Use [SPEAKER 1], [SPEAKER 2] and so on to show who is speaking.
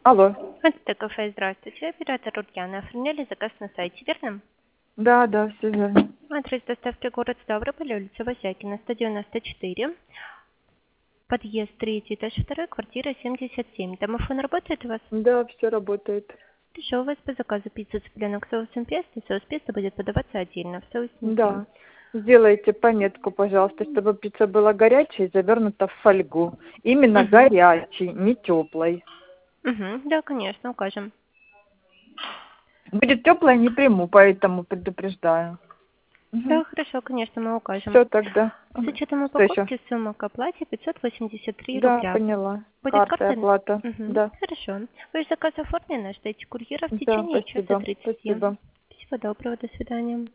[SPEAKER 1] Алло.
[SPEAKER 2] Это кафе, здравствуйте. Оператор Ульяна. Оформляли заказ на сайте, верно?
[SPEAKER 1] Да, да, все верно.
[SPEAKER 2] Адрес доставки город Ставрополь, улица Васякина, 194. Подъезд 3, этаж 2, квартира 77. Домофон работает у вас?
[SPEAKER 1] Да, все работает.
[SPEAKER 2] Хорошо, у вас по заказу пицца цыпленок с соусом песто. Соус песто будет подаваться отдельно, в соуснике.
[SPEAKER 1] Да. Сделайте пометку, пожалуйста, чтобы пицца была горячей и завернута в фольгу. Именно горячей, не теплой.
[SPEAKER 2] Да, конечно, укажем.
[SPEAKER 1] Будет теплая, не приму, поэтому предупреждаю.
[SPEAKER 2] Да, хорошо, конечно, мы укажем.
[SPEAKER 1] Все тогда.
[SPEAKER 2] С учетом
[SPEAKER 1] Что еще?
[SPEAKER 2] упаковки сумма к оплате 583
[SPEAKER 1] Да,
[SPEAKER 2] рубля.
[SPEAKER 1] поняла.
[SPEAKER 2] Будет
[SPEAKER 1] Карта
[SPEAKER 2] карта?
[SPEAKER 1] оплата. Да.
[SPEAKER 2] Хорошо. Ваш заказ оформлен, ждите курьера в
[SPEAKER 1] Да,
[SPEAKER 2] течение часа
[SPEAKER 1] спасибо.
[SPEAKER 2] 30.
[SPEAKER 1] Спасибо.
[SPEAKER 2] Всего доброго, до свидания.